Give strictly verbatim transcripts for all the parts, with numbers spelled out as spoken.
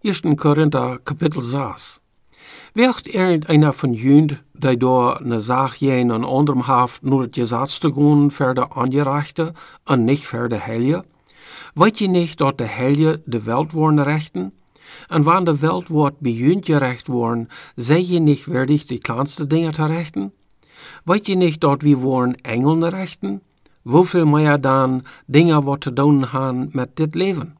ersten Korinther Kapitel sechs. Wird irgendeiner von jünd, die door ne zaak jen een anderem haft, nur het Gesetz te gaan verder angerechte en nicht verder helje? Weet je nicht, dat de helje de Welt worden rechten? En wann de Welt wordt bejünd gerecht worden, sei je nicht würdig, die kleinste Dinge te rechten? Weet je nicht, dat wir worden Engeln rechten? Woveel meer dan Dinge wat te doen gaan met dit leven?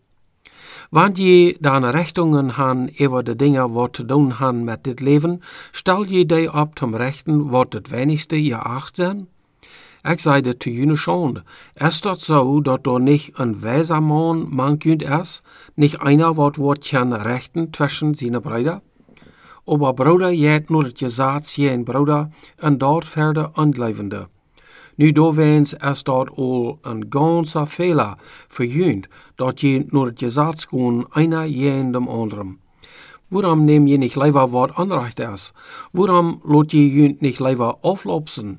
Want je dan rechtingen han over de dingen wat te doen han met dit leven, stel je die op zum rechten wat het wenigste geacht zijn? Ik zeide te jullie schon, is dat zo dat er niet een wijzer man man kunt is, niet einer wat wordt kan rechten tussen zijn broeder? Aber broeder jet nur het gezaad zijn broeder en dat verder aanlevende. Nu doorweens is dat al een ganse Fehler voor jullie, dat je nur het gezaad gewoon einer jen dem anderen. Waarom neem je niet liever wat aanrecht is? Waarom laat je jullie niet liever aflopsen?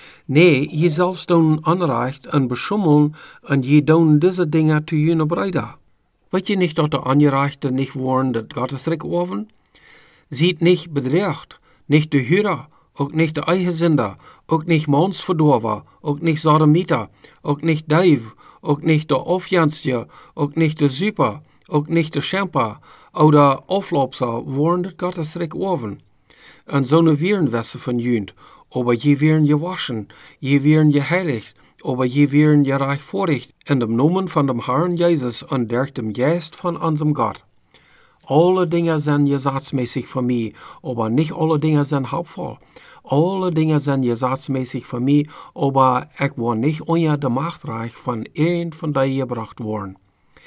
Nee, je zelfs doen aanrecht en beschummelen en je doen deze dingen te jullie broeder. Weet je niet dat de aangerechte niet worden dat Gottesrijk oven? Ziet niet bedreigd, niet de Hurer, ook niet de eigenzinder, ook niet mansverdorver, ook niet Sodomieter, ook niet Dief, ook niet de Afjanstje, ook niet de Super, ook niet de Schemper, oder Aflopser worden het Gottesrijk oven. En zo'n wieren wessen van jünd, aber je wieren gewaschen, je wieren geheiligt, aber je wieren gerechtvaardigd in dem Namen van dem Herrn Jezus en durch dem Geest van unserem Gott. Alle Dinge zijn gesetzmäßig voor mij, aber nicht alle Dinge zijn halbvoll. Alle Dinge zijn gesetzmäßig voor mij, aber ik word niet onder de machtreich van een van die gebracht worden.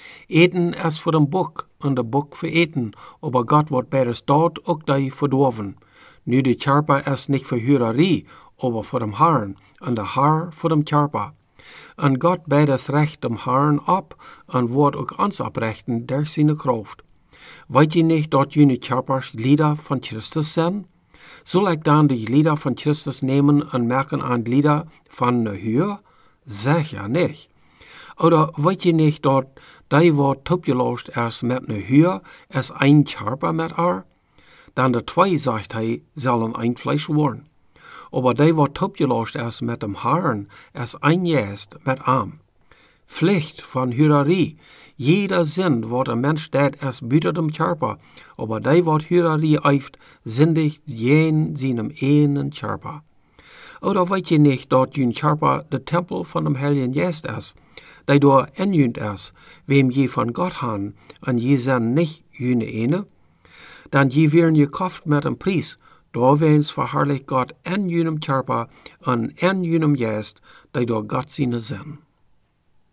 Eten is voor een boek, en de boek voor eten, aber God wordt bij de staat ook die verdorven. Nu de Körper is niet voor Hurerie, aber voor dem Herrn, en de Herr voor dem Körper. En God bij das recht dem Herrn op, en wordt ook ons oprechten durch seine Kraft. Weet je niet dat jullie Körpers Glieder van Christus zijn? Zal ik dan de Glieder van Christus nemen en merken aan Glieder van de Huur? Zeker niet. Oder weet je niet dat die wat topgelost is met een Huur, is een Körper met haar? Dan de twee, zegt hij, zullen een vlees worden. Aber die wat topgelost is met dem Herrn, is een Geest met hem. Pflicht van Hurerie. Jeder Sinn, wat een mens deed, is buiten dem Körper, aber die wat Hurerie heeft, zindigt jen seinem einen Körper. Oder weet je niet dat jun Körper de Tempel van dem Heiligen Geest is, die door injunt is, wem je van Gott han, en je zijn niet june ene? Dan je werden gekauft met een prijs, doorweens verherrlicht Gott in junem Körper en in junem Geest, die door Gott zijn zin.